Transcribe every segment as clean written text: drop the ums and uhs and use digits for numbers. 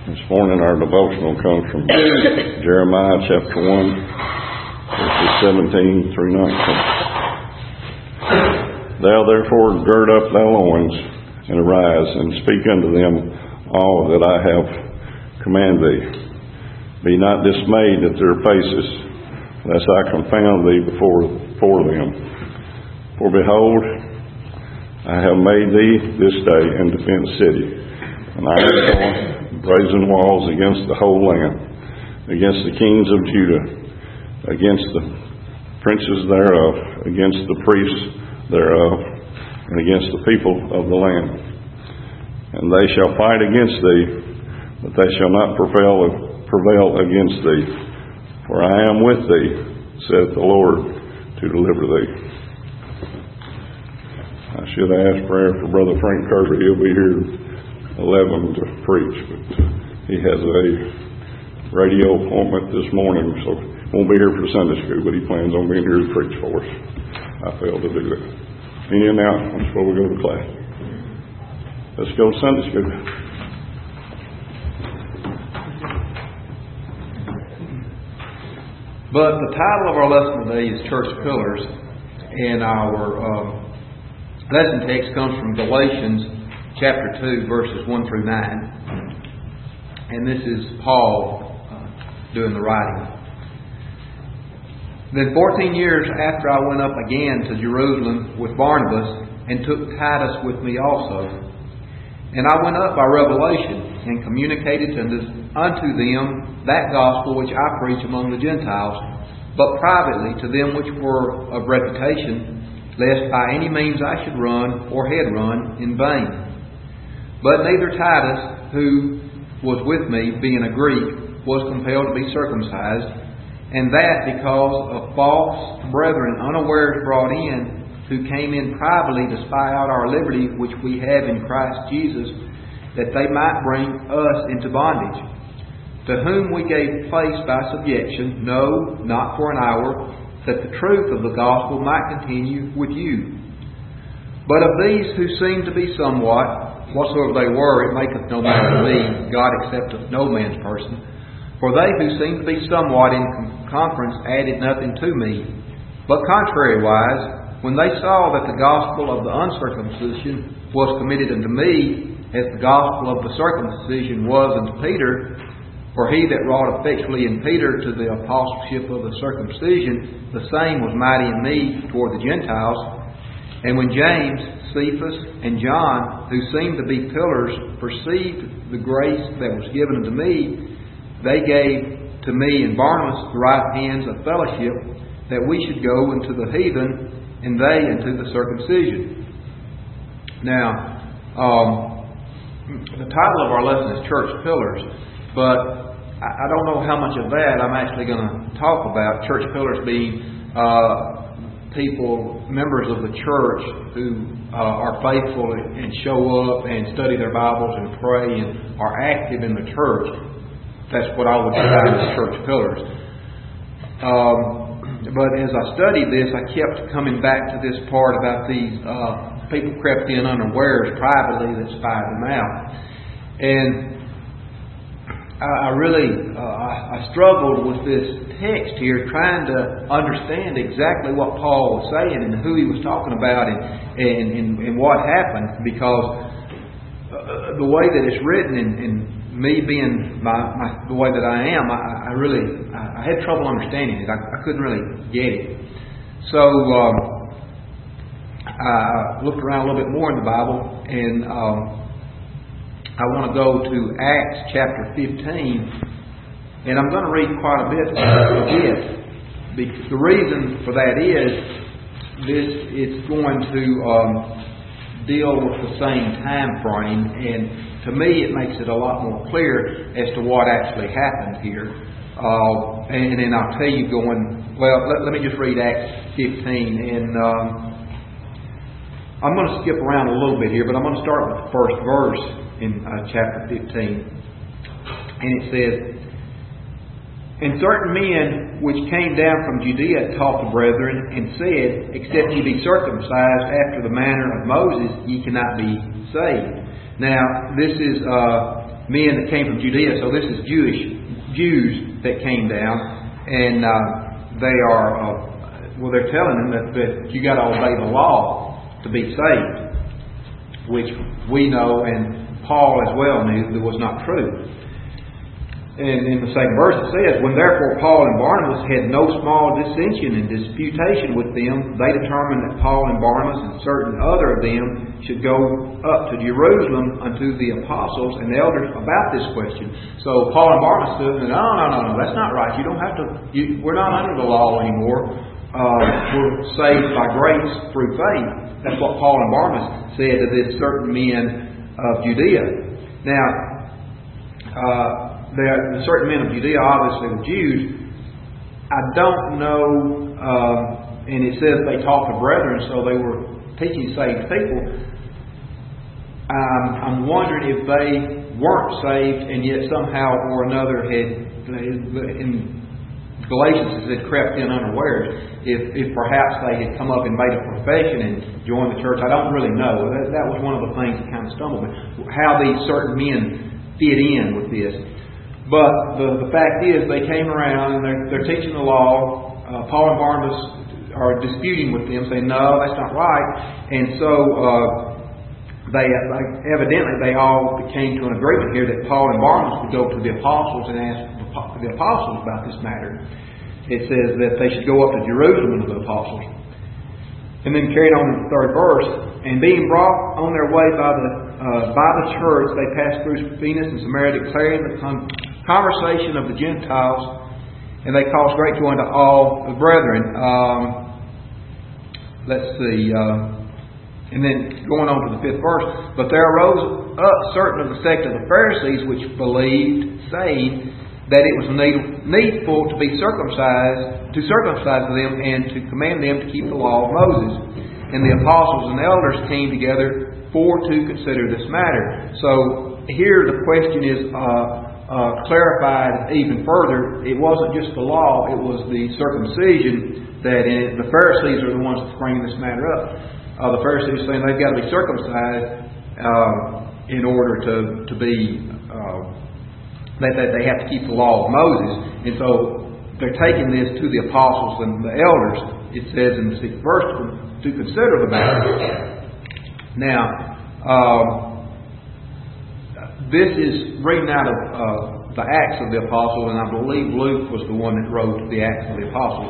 This morning our devotional comes from Jeremiah chapter 1, verses 17 through 19. Thou therefore gird up thy loins, and arise, and speak unto them all that I have commanded thee. Be not dismayed at their faces, lest I confound thee before them. For behold, I have made thee this day an defenced city, an iron door, brazen walls against the whole land, against the kings of Judah, against the princes thereof, against the priests thereof, and against the people of the land. And they shall fight against thee, but they shall not prevail against thee. For I am with thee, saith the Lord, to deliver thee. I should ask prayer for Brother Frank Kirby. He'll be here 11 to preach, but he has a radio appointment this morning, so won't be here for Sunday school, but he plans on being here to preach for us. I failed to do that. Any announcements before we go to class? Let's go to Sunday school. But the title of our lesson today is Church Pillars, and our lesson text comes from Galatians chapter 2, verses 1 through 9. And this is Paul doing the writing. Then 14 years after I went up again to Jerusalem with Barnabas, and took Titus with me also. And I went up by revelation, and communicated unto them that gospel which I preach among the Gentiles, but privately to them which were of reputation, lest by any means I should run or had run in vain. But neither Titus, who was with me, being a Greek, was compelled to be circumcised, and that because of false brethren unawares brought in, who came in privately to spy out our liberty which we have in Christ Jesus, that they might bring us into bondage. To whom we gave place by subjection, no, not for an hour, that the truth of the gospel might continue with you. But of these who seem to be somewhat, whatsoever they were, it maketh no man to me, God accepteth no man's person. For they who seemed to be somewhat in conference added nothing to me. But contrariwise, when they saw that the gospel of the uncircumcision was committed unto me, as the gospel of the circumcision was unto Peter, for he that wrought effectually in Peter to the apostleship of the circumcision, the same was mighty in me toward the Gentiles. And when James, Cephas, and John, who seemed to be pillars, perceived the grace that was given unto me, they gave to me and Barnabas the right hands of fellowship, that we should go into the heathen, and they into the circumcision. Now, the title of our lesson is Church Pillars, but I don't know how much of that I'm actually going to talk about. Church Pillars being people, members of the church who are faithful and show up and study their Bibles and pray and are active in the church. That's what I would describe as church pillars. But as I studied this, I kept coming back to this part about these people crept in unawares privately that spied them out. And I struggled with this text here, trying to understand exactly what Paul was saying and who he was talking about and what happened, because the way that it's written and me being the way that I am, I had trouble understanding it. I couldn't really get it. So I looked around a little bit more in the Bible, and I want to go to Acts chapter 15. And I'm going to read quite a bit of it. The reason for that is it's going to deal with the same time frame, and to me it makes it a lot more clear as to what actually happened here. And then I'll tell you let me just read Acts 15, and I'm going to skip around a little bit here, but I'm going to start with the first verse in chapter 15. And it says, And certain men which came down from Judea taught the brethren, and said, Except ye be circumcised after the manner of Moses, ye cannot be saved. Now, this is men that came from Judea, so this is Jews that came down, and they are, they're telling them that you got to obey the law to be saved, which we know, and Paul as well knew, that was not true. And in the second verse it says, when therefore Paul and Barnabas had no small dissension and disputation with them, they determined that Paul and Barnabas and certain other of them should go up to Jerusalem unto the apostles and elders about this question. So Paul and Barnabas said, no, that's not right. You don't have to. We're not under the law anymore. We're saved by grace through faith. That's what Paul and Barnabas said to these certain men of Judea. Now, the certain men of Judea, obviously the Jews, I don't know, and it says they taught the brethren, so they were teaching saved people. I'm wondering if they weren't saved and yet somehow or another in Galatians it said crept in unawares. If perhaps they had come up and made a profession and joined the church, I don't really know. That was one of the things that kind of stumbled me. How these certain men fit in with this. But the fact is, they came around and they're teaching the law. Paul and Barnabas are disputing with them, saying, no, that's not right. And so they all came to an agreement here that Paul and Barnabas would go to the apostles and ask the apostles about this matter. It says that they should go up to Jerusalem to the apostles. And then carried on in the third verse, and being brought on their way by the church, they passed through Phoenix and Samaria, declaring the conversation of the Gentiles, and they caused great joy unto all the brethren. Let's see. And then going on to the fifth verse, but there arose up certain of the sect of the Pharisees which believed, saying that it was needful to be circumcised, them, and to command them to keep the law of Moses. And the apostles and elders came together to consider this matter. So here the question is clarified even further. It wasn't just the law; it was the circumcision that the Pharisees are the ones that's bringing this matter up. The Pharisees are saying they've got to be circumcised in order to be. That they have to keep the law of Moses. And so they're taking this to the apostles and the elders, it says in the 6th verse, to consider the matter. Now, this is reading out of the Acts of the Apostles, and I believe Luke was the one that wrote the Acts of the Apostles.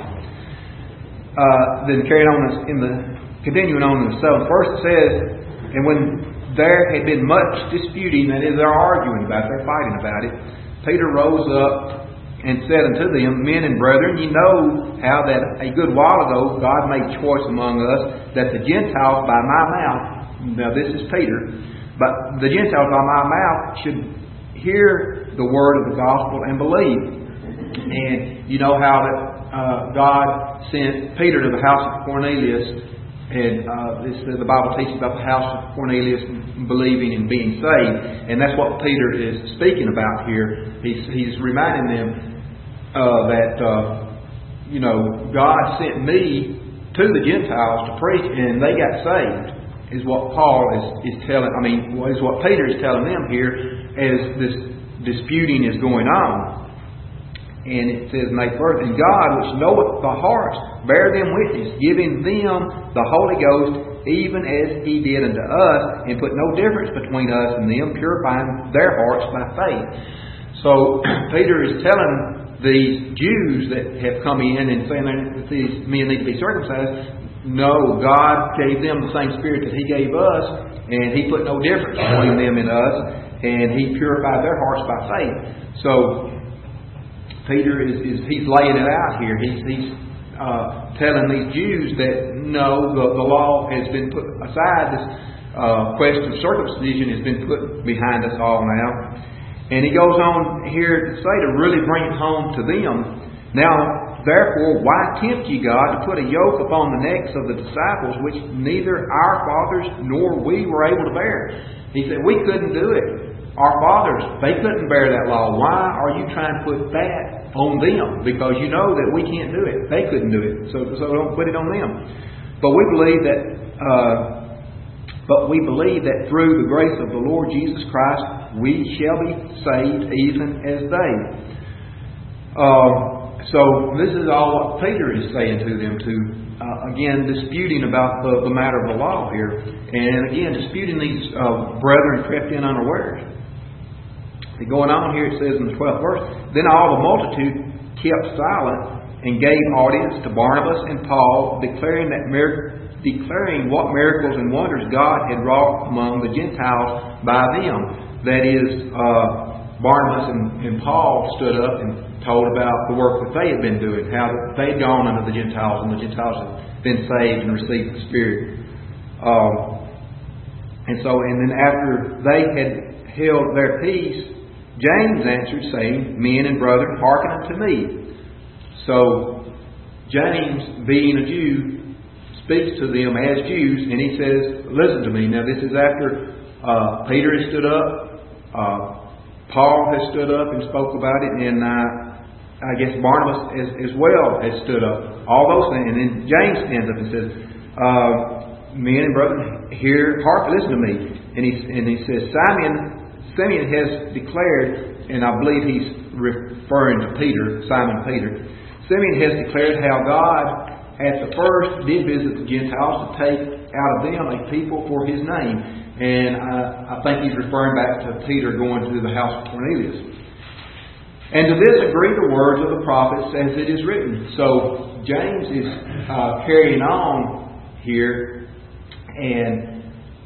Then carrying on continuing on in the 7th verse, it says, and when there had been much disputing, that is, they're arguing about it, they're fighting about it, Peter rose up and said unto them, men and brethren, ye know how that a good while ago God made choice among us that the Gentiles by my mouth, now this is Peter, but the Gentiles by my mouth should hear the word of the gospel and believe. And you know how that God sent Peter to the house of Cornelius. And the Bible teaches about the house of Cornelius believing and being saved. And that's what Peter is speaking about here. He's reminding them that, God sent me to the Gentiles to preach, and they got saved, is what Paul is telling, is what Peter is telling them here as this disputing is going on. And it says in 8th verse, and God, which knoweth the hearts, bear them witness, giving them the Holy Ghost, even as He did unto us, and put no difference between us and them, purifying their hearts by faith. So Peter is telling these Jews that have come in and saying that these men need to be circumcised, no, God gave them the same Spirit that He gave us, and He put no difference between them and us, and He purified their hearts by faith. So Peter he's laying it out here. He's telling these Jews that no, the law has been put aside. This question of circumcision has been put behind us all now. And he goes on here to say, to really bring it home to them. Now, therefore, why tempt ye God to put a yoke upon the necks of the disciples, which neither our fathers nor we were able to bear? He said, we couldn't do it. Our fathers, they couldn't bear that law. Why are you trying to put that on them? Because you know that we can't do it. They couldn't do it. So don't put it on them. But we believe that But we believe that through the grace of the Lord Jesus Christ, we shall be saved even as they. So this is all what Peter is saying to them, again, disputing about the matter of the law here. And again, disputing these brethren crept in unawares. Going on here, it says in the 12th verse, Then all the multitude kept silent and gave audience to Barnabas and Paul, declaring what miracles and wonders God had wrought among the Gentiles by them. That is, Barnabas and Paul stood up and told about the work that they had been doing, how they had gone unto the Gentiles, and the Gentiles had been saved and received the Spirit. And then after they had held their peace, James answered, saying, Men and brethren, hearken unto me. So James, being a Jew, speaks to them as Jews, and he says, Listen to me. Now this is after Peter has stood up, Paul has stood up and spoke about it, and I guess Barnabas as well has stood up. All those things. And then James stands up and says, Men and brethren, listen to me. And he says, Simeon has declared, and I believe he's referring to Peter, Simon Peter. Simeon has declared how God at the first did visit the Gentiles to take out of them a people for His name. And I think he's referring back to Peter going to the house of Cornelius. And to this agree the words of the prophets as it is written. So James is carrying on here, and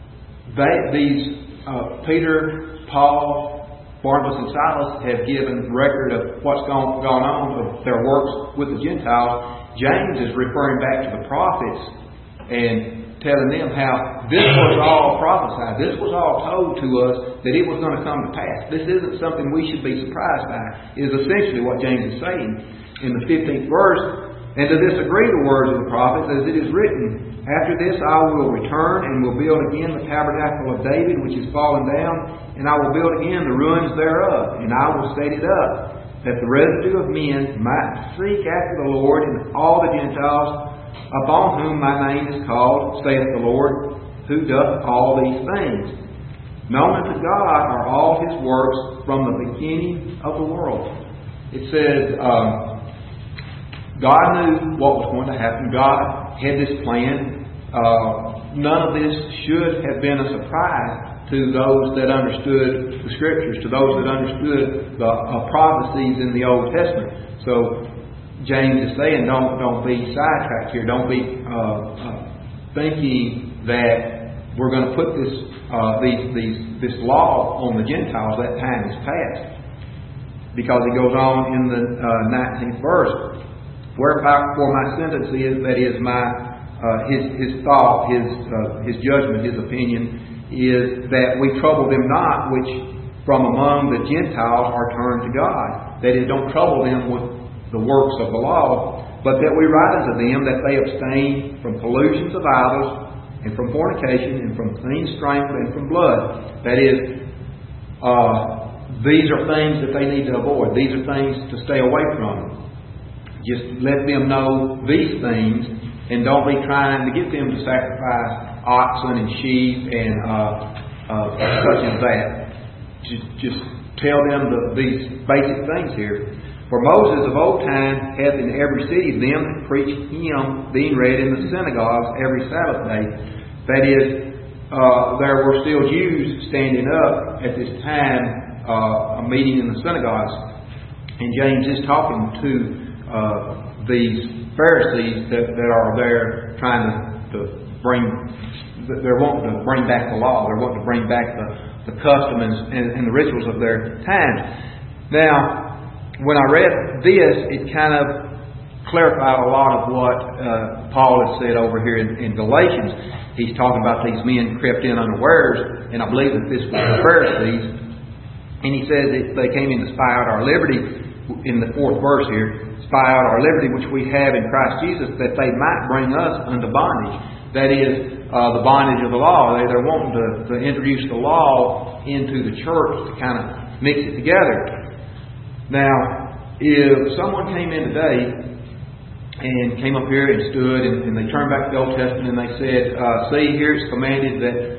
Peter, Paul, Barnabas, and Silas have given record of what's gone on, of their works with the Gentiles. James is referring back to the prophets and telling them how this was all prophesied. This was all told to us that it was going to come to pass. This isn't something we should be surprised by, is essentially what James is saying in the 15th verse. And to this agree the words of the prophets as it is written, After this I will return and will build again the tabernacle of David which is fallen down, and I will build again the ruins thereof, and I will set it up, that the residue of men might seek after the Lord, and all the Gentiles upon whom my name is called, saith the Lord, who doth all these things. Known unto God are all His works from the beginning of the world. It says, God knew what was going to happen. God had this plan. None of this should have been a surprise to those that understood the Scriptures, to those that understood the prophecies in the Old Testament. So James is saying, don't be sidetracked here. Don't be thinking that we're going to put this law on the Gentiles. That time is past. Because it goes on in the 19th verse. Wherefore for my sentence is, that is my his thought, his judgment, his opinion, is that we trouble them not, which from among the Gentiles are turned to God. That is, don't trouble them with the works of the law, but that we write unto them that they abstain from pollutions of idols, and from fornication, and from clean strangled, and from blood. That is, these are things that they need to avoid. These are things to stay away from. Just let them know these things, and don't be trying to get them to sacrifice oxen and sheep and such as that. Just tell them these basic things here. For Moses of old time hath in every city them that preach Him being read in the synagogues every Sabbath day. That is, there were still Jews standing up at this time, a meeting in the synagogues. And James is talking to these Pharisees that are there trying to bring, they're wanting to bring back the law. They're wanting to bring back the customs and the rituals of their time. Now, when I read this, it kind of clarified a lot of what Paul has said over here in Galatians. He's talking about these men crept in unawares, and I believe that this was the Pharisees. And he says that they came in to spy out our liberty, in the 4th verse here, spy out our liberty which we have in Christ Jesus, that they might bring us unto bondage. That is, the bondage of the law. They're wanting to introduce the law into the church to kind of mix it together. Now, if someone came in today and came up here and stood and they turned back to the Old Testament and they said, see, here it's commanded that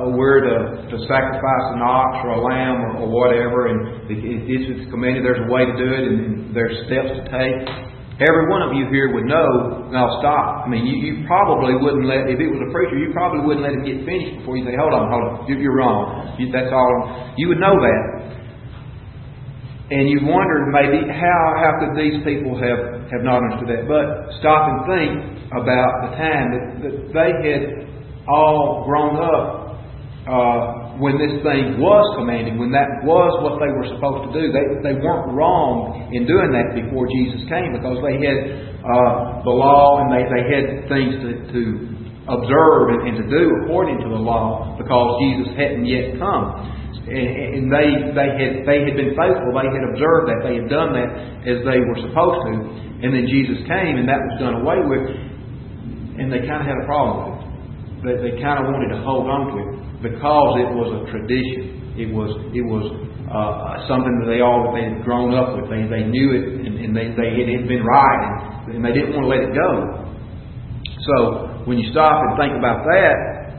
we're to sacrifice an ox or a lamb or whatever, and if it's commanded, there's a way to do it, and there's steps to take. Every one of you here would know, now stop. I mean, you probably wouldn't let, if it was a preacher, you probably wouldn't let him get finished before you say, hold on, you're wrong. That's all. You would know that. And you wondered maybe how could these people have not understood that. But stop and think about the time that they had all grown up when this thing was commanded, when that was what they were supposed to do. They weren't wrong in doing that before Jesus came, because they had the law, and they had things to observe and to do according to the law, because Jesus hadn't yet come. And they had been faithful. They had observed that. They had done that as they were supposed to. And then Jesus came, and that was done away with. And they kind of had a problem with it. They kind of wanted to hold on to it because it was a tradition. It was something that they had grown up with. They knew it, and it had been right, and they didn't want to let it go. So when you stop and think about that,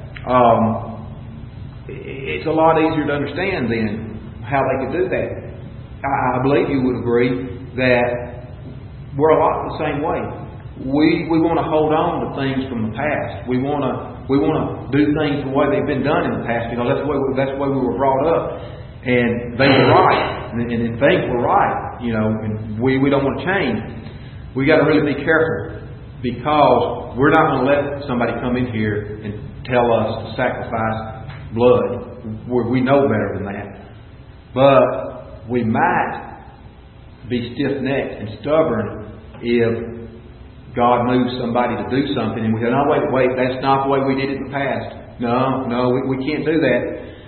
it's a lot easier to understand then how they could do that. I believe you would agree that we're a lot the same way. We want to hold on to things from the past. We want to do things the way they've been done in the past. You know, that's the way we were brought up, and they were right, and things were right. You know, and we don't want to change. We got to really be careful, because we're not going to let somebody come in here and tell us to sacrifice blood. We know better than that. But we might be stiff-necked and stubborn if God moves somebody to do something, and we say, no, wait, that's not the way we did it in the past. No, we can't do that.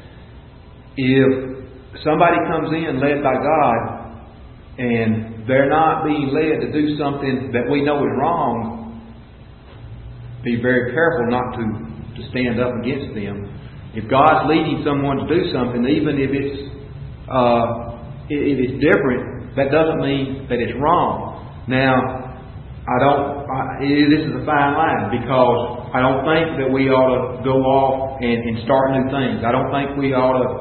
If somebody comes in led by God, and they're not being led to do something that we know is wrong, be very careful not to stand up against them. If God's leading someone to do something, even if it's different, that doesn't mean that it's wrong. Now, this is a fine line, because I don't think that we ought to go off and start new things. I don't think we ought to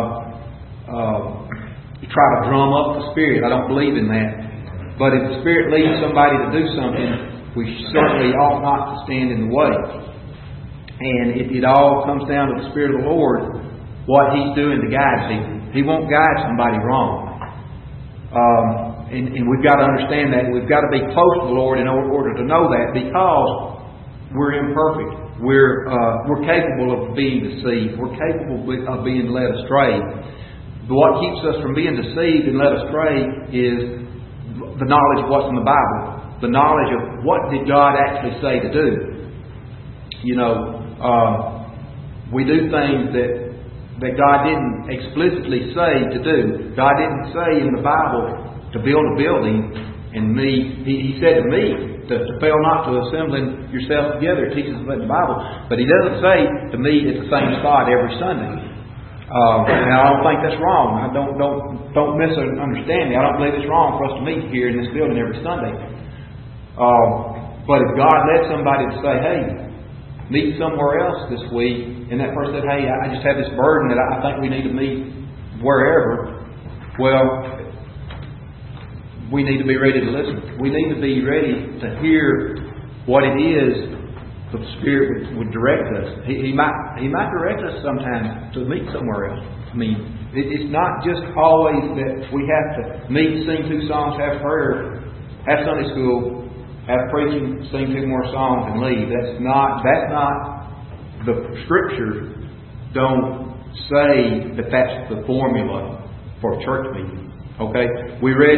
try to drum up the Spirit. I don't believe in that. But if the Spirit leads somebody to do something, we certainly ought not to stand in the way. And it all comes down to the Spirit of the Lord, what He's doing to guide people. He won't guide somebody wrong. And we've got to understand that. We've got to be close to the Lord in order to know that, because we're imperfect. We're capable of being deceived. We're capable of being led astray. But what keeps us from being deceived and led astray is the knowledge of what's in the Bible. The knowledge of what did God actually say to do. You know, we do things that God didn't explicitly say to do. God didn't say in the Bible to build a building, and He said to me to fail not to assembling yourselves together. It teaches us in the Bible, but He doesn't say to meet at the same spot every Sunday. Now, I don't think that's wrong. Don't misunderstand me. I don't believe it's wrong for us to meet here in this building every Sunday. But if God led somebody to say, hey, meet somewhere else this week, and that person said, hey, I just have this burden that I think we need to meet wherever, well, we need to be ready to listen. We need to be ready to hear what it is the Spirit would direct us. He might direct us sometimes to meet somewhere else. I mean, it's not just always that we have to meet, sing 2 songs, have prayer, have Sunday school, have preaching, sing 2 more songs, and leave. That's not the Scriptures don't say that that's the formula for a church meeting. Okay, we read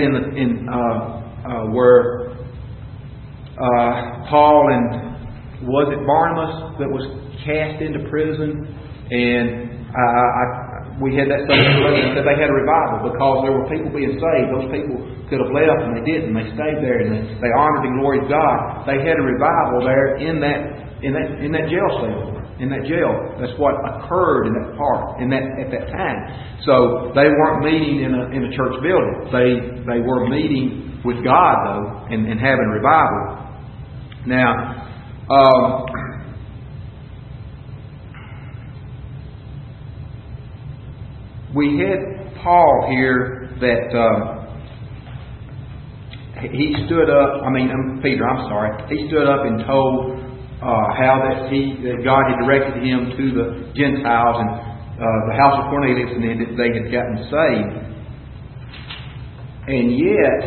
where Paul and was it Barnabas that was cast into prison, and we had that Sunday that they had a revival because there were people being saved. Those people could have left, and they didn't. They stayed there, and they honored and glorified God. They had a revival there in that jail cell. In that jail, that's what occurred in that part, at that time. So they weren't meeting in a church building. They were meeting with God though, and having revival. Now, we had Paul here that he stood up. Peter. I'm sorry. He stood up and told how that God had directed him to the Gentiles and the house of Cornelius, and that they had gotten saved. And yet,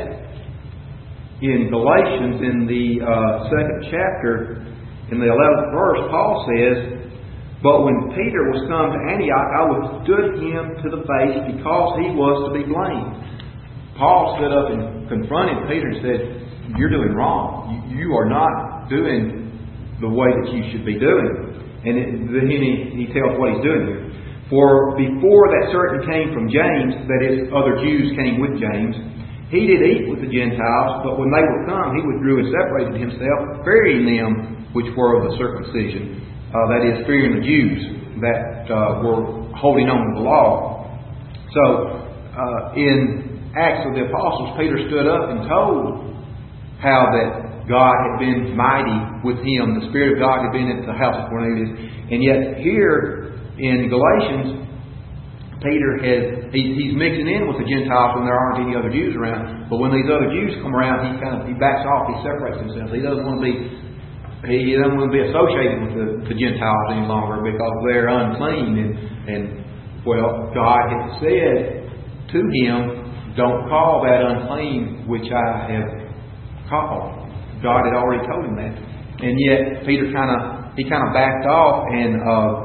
in Galatians, in the 2nd chapter, in the 11th verse, Paul says, "But when Peter was come to Antioch, I withstood him to the face, because he was to be blamed." Paul stood up and confronted Peter and said, "You're doing wrong. You are not doing the way that you should be doing." And then he tells what he's doing here. "For before that certain came from James," that is, other Jews came with James, "he did eat with the Gentiles, but when they were come, he withdrew and separated himself, fearing them which were of the circumcision," that is, fearing the Jews that were holding on to the law. So, in Acts of the Apostles, Peter stood up and told how that God had been mighty with him. The Spirit of God had been at the house of Cornelius. And yet here in Galatians, Peter he's mixing in with the Gentiles when there aren't any other Jews around. But when these other Jews come around, he backs off. He separates himself. He doesn't want to be associated with the Gentiles any longer, because they're unclean. And God had said to him, "Don't call that unclean which I have called." God had already told him that. And yet Peter kind of backed off, and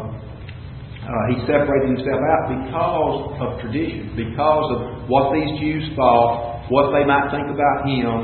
he separated himself out because of tradition, because of what these Jews thought, what they might think about him.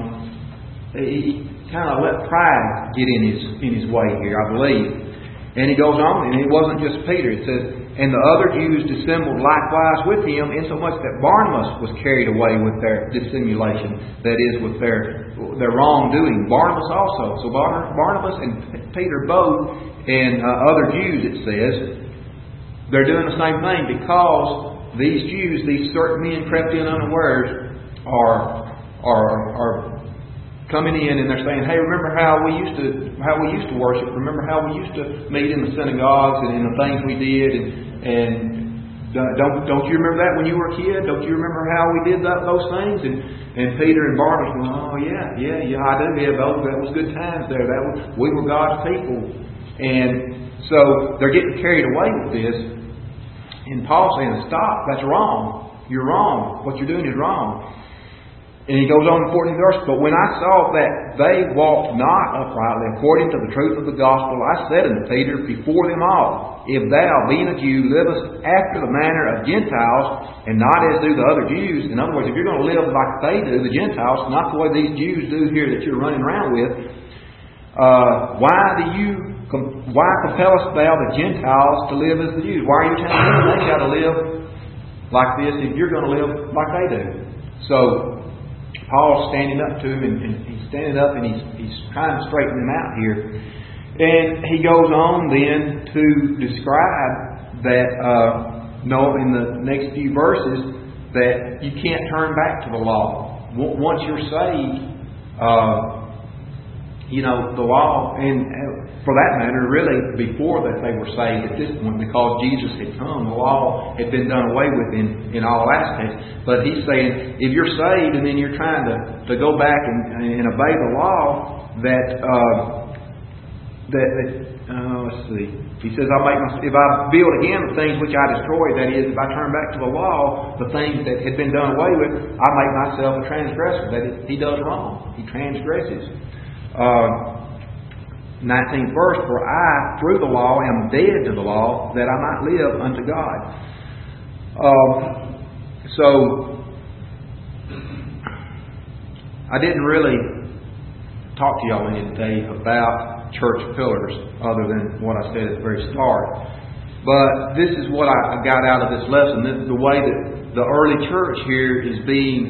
He kind of let pride get in his way here, I believe. And he goes on, and it wasn't just Peter. It says, "And the other Jews dissembled likewise with him, insomuch that Barnabas was carried away with their dissimulation," that is, with their wrongdoing. Barnabas also. So Barnabas and Peter both, and other Jews, it says, they're doing the same thing, because these Jews, these certain men crept in unawares, are coming in, and they're saying, "Hey, remember how we used to worship? Remember how we used to meet in the synagogues and in the things we did? And don't you remember that when you were a kid? Don't you remember how we did those things?" And Peter and Barnabas were, "Oh yeah, I do. Yeah, that was good times there. We were God's people." And so they're getting carried away with this, and Paul's saying, "Stop! That's wrong. You're wrong. What you're doing is wrong." And he goes on in the 14th verse, "But when I saw that they walked not uprightly according to the truth of the gospel, I said unto Peter before them all, If thou, being a Jew, livest after the manner of Gentiles, and not as do the other Jews," in other words, if you're going to live like they do, the Gentiles, not the way these Jews do here that you're running around with, why compellest thou the Gentiles to live as the Jews? Why are you telling them they got to live like this if you're going to live like they do? So Paul's standing up to him, and he's standing up, and he's trying to straighten him out here. And he goes on then to describe that, in the next few verses, that you can't turn back to the law. Once you're saved, the law, and for that matter, really before that they were saved at this point, because Jesus had come, the law had been done away with in all aspects. But he's saying, if you're saved and then you're trying to go back and obey the law, let's see. He says, if I build again the things which I destroyed, that is, if I turn back to the law, the things that had been done away with, I make myself a transgressor. That is, he does wrong. He transgresses. 19th verse, "For I, through the law, am dead to the law, that I might live unto God." So, I didn't really talk to y'all any today about church pillars, other than what I said at the very start. But this is what I got out of this lesson. The way that the early church here is being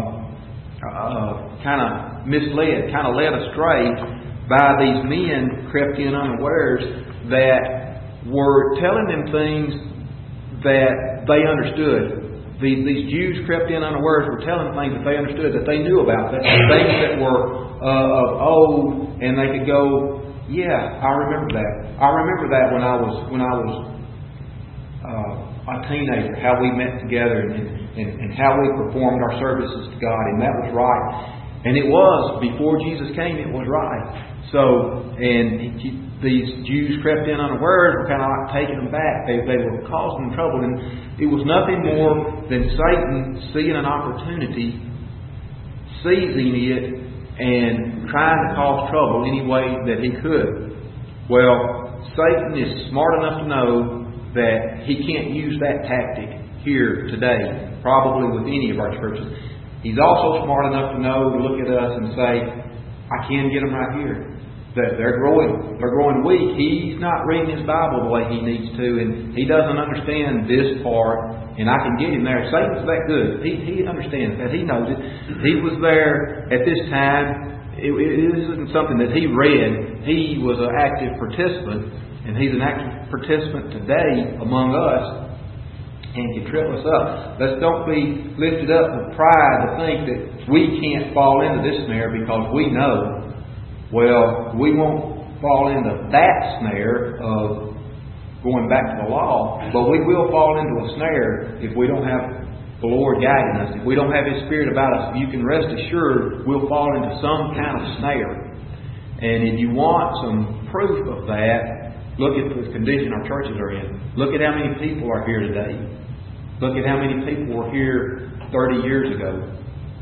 kind of misled, kind of led astray by these men crept in unawares that were telling them things that they understood. These Jews crept in unawares were telling things that they understood, that they knew about, that things that were of old, and they could go, "Yeah, I remember that. I remember that when I was a teenager, how we met together and how we performed our services to God, and that was right. And it was, before Jesus came, it was right. So, and these Jews crept in unawares, were kind of like taking them back. They were causing them trouble, and it was nothing more than Satan seeing an opportunity, seizing it, and trying to cause trouble any way that he could. Well, Satan is smart enough to know that he can't use that tactic here today, probably with any of our churches. He's also smart enough to know to look at us and say, I can get them right here. They're growing weak. He's not reading his Bible the way he needs to, and he doesn't understand this part, and I can get him there. Satan's that good. He understands that. He knows it. He was there at this time. This isn't something that he read. He was an active participant, and he's an active participant today among us, and can trip us up. Let's don't be lifted up with pride to think that we can't fall into this snare because we know. Well, we won't fall into that snare of going back to the law, but we will fall into a snare if we don't have the Lord guiding us. If we don't have His Spirit about us, you can rest assured we'll fall into some kind of snare. And if you want some proof of that, look at the condition our churches are in. Look at how many people are here today. Look at how many people were here 30 years ago.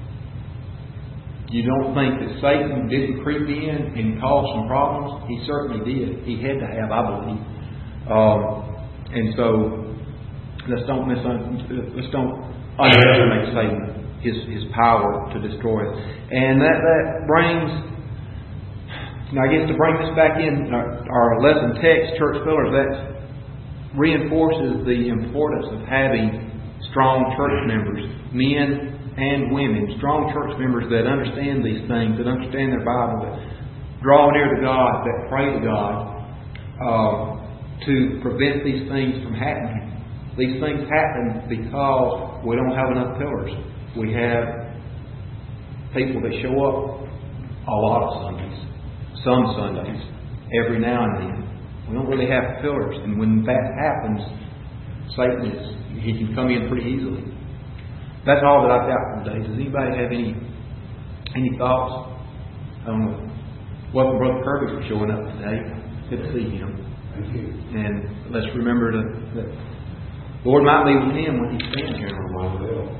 You don't think that Satan didn't creep in and cause some problems? He certainly did. He had to have, I believe. And so let's don't underestimate Satan, his power to destroy us. And that brings, I guess, to bring this back in our lesson text, church fillers, that reinforces the importance of having strong church members, men and women, strong church members that understand these things, that understand their Bible, that draw near to God, that pray to God, to prevent these things from happening. These things happen because we don't have enough pillars. We have people that show up a lot of Sundays, some Sundays, every now and then. We don't really have pillars, and when that happens, Satan he can come in pretty easily. That's all that I've got for today. Does anybody have any thoughts? Welcome, Brother Kirby, for showing up today. Good to see him. Thank you. And let's remember that the Lord might be with him when he's standing here in a while.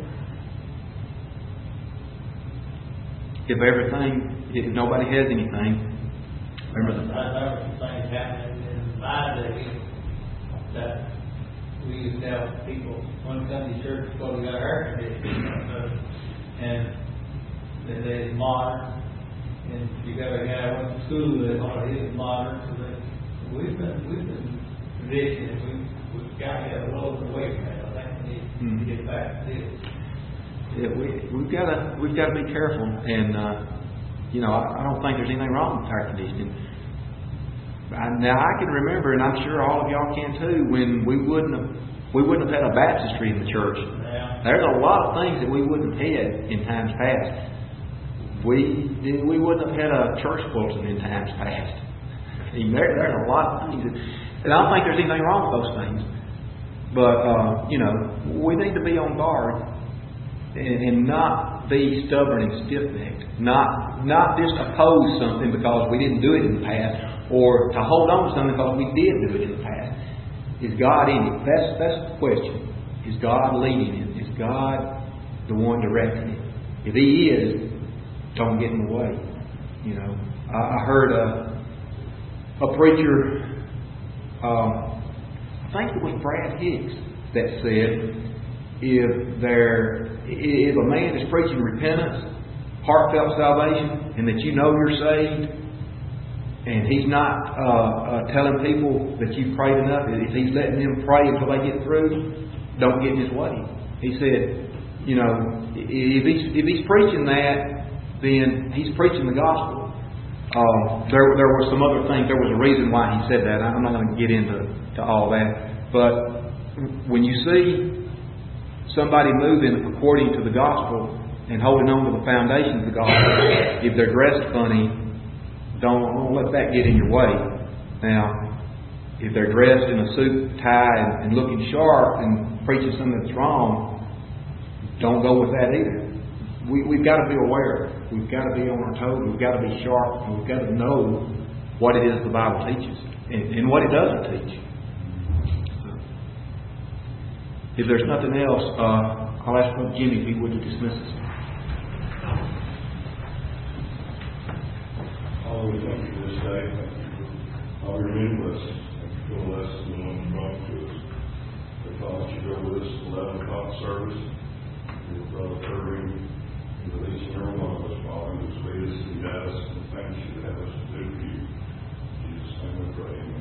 If nobody has anything, remember there were some things happening in my day that we used to have people, one Sunday church before we got air conditioning, and they're modern, and you got a guy went to school that is modern, so that we've been traditionally we've got to get a little away from that. I think we need to get back to this. Yeah, we've got to be careful, and I don't think there's anything wrong with air conditioning. Now I can remember, and I'm sure all of y'all can too, when we wouldn't have had a baptistry in the church. Yeah. There's a lot of things that we wouldn't have had in times past. We wouldn't have had a church bulletin in times past. There's a lot of things, and I don't think there's anything wrong with those things. But we need to be on guard and not be stubborn and stiff-necked. Not just oppose something because we didn't do it in the past, or to hold on to something because we did do it in the past. Is God in it? That's the question. Is God leading it? Is God the one directing it? If He is, don't get in the way. I heard a preacher, I think it was Brad Hicks, that said, if a man is preaching repentance, heartfelt salvation, and that you know you're saved, and he's not telling people that you've prayed enough, if he's letting them pray until they get through, don't get in his way. He said, if he's preaching that, then he's preaching the gospel. There were some other things. There was a reason why he said that. I'm not going to get into all that. But when you see somebody moving according to the gospel and holding on to the foundation of the gospel, if they're dressed funny, don't let that get in your way. Now, if they're dressed in a suit, tie, and looking sharp and preaching something that's wrong, don't go with that either. We've got to be aware. We've got to be on our toes. We've got to be sharp. And we've got to know what it is the Bible teaches and what it doesn't teach. If there's nothing else, I'll ask Brother Jimmy if he would to dismiss us. Always thank you for this day. Thank you for all your many blessings. Thank you for the lessons and one you brought to us. We thought that you go with us 11 o'clock service. Your brother Kirby, and release every one of us, Father, who was with us and guide us and the things you have us to do for you. In Jesus' name we pray.